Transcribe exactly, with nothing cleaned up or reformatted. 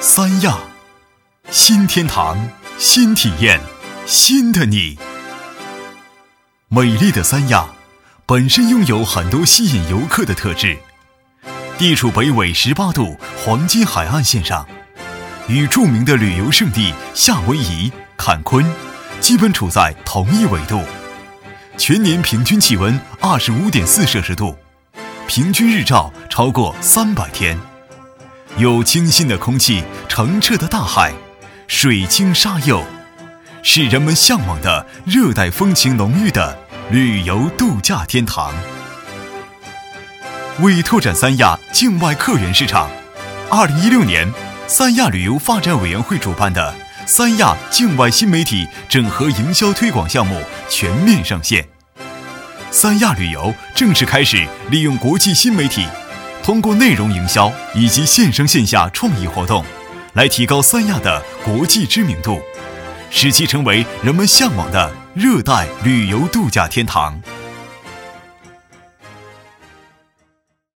三亚，新天堂，新体验，新的你。美丽的三亚本身拥有很多吸引游客的特质，地处北纬十八度黄金海岸线上，与著名的旅游胜地夏威夷、坎昆基本处在同一纬度，全年平均气温 二十五点四摄氏度，平均日照超过三百天，有清新的空气、澄澈的大海，水清沙幼，是人们向往的热带风情浓郁的旅游度假天堂。为拓展三亚境外客源市场，二零一六年三亚旅游发展委员会主办的三亚境外新媒体整合营销推广项目全面上线。三亚旅游正式开始利用国际新媒体，通过内容营销以及线上线下创意活动，来提高三亚的国际知名度，使其成为人们向往的热带旅游度假天堂。